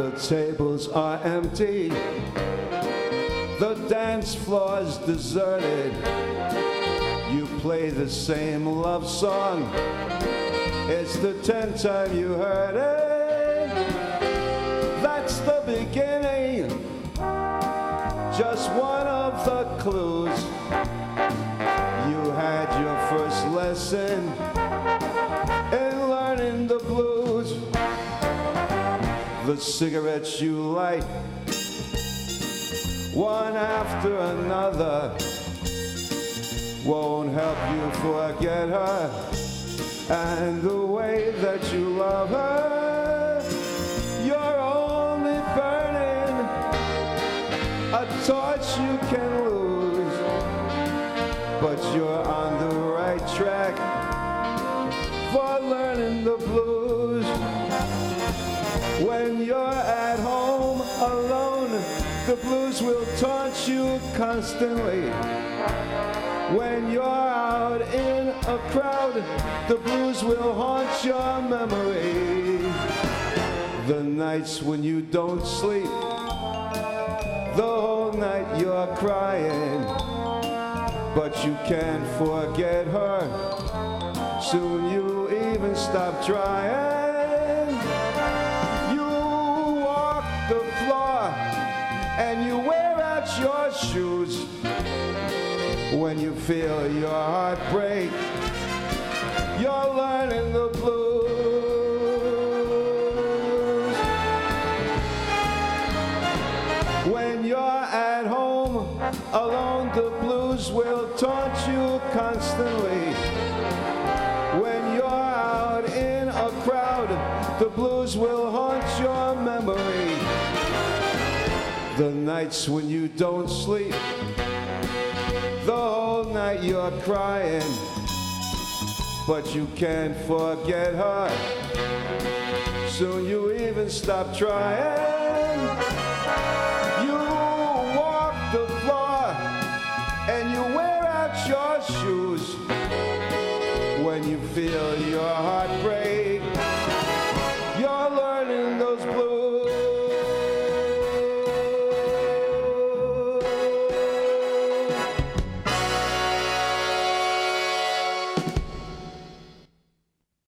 The tables are empty, the dance floor's deserted. You play the same love song, it's the 10th time you heard it. That's the beginning, just one of the clues. You had your first lesson in learning the blues. The cigarettes you light, one after another, won't help you forget her and the way that you love her. You're only burning a torch you can lose, but you're on the right track for learning the blues. When you're at home alone, the blues will taunt you constantly. When you're out in a crowd, the blues will haunt your memory. The nights when you don't sleep, the whole night you're crying, but you can't forget her. Soon you even stop trying. The floor and you wear out your shoes. When you feel your heart break, you're learning the blues. When you're at home alone, the blues will taunt you constantly. When you're out in a crowd, the blues will haunt your memory. The nights when you don't sleep, the whole night you're crying, but you can't forget her. Soon you even stop trying. You walk the floor and you wear out your shoes. When you feel your heart break,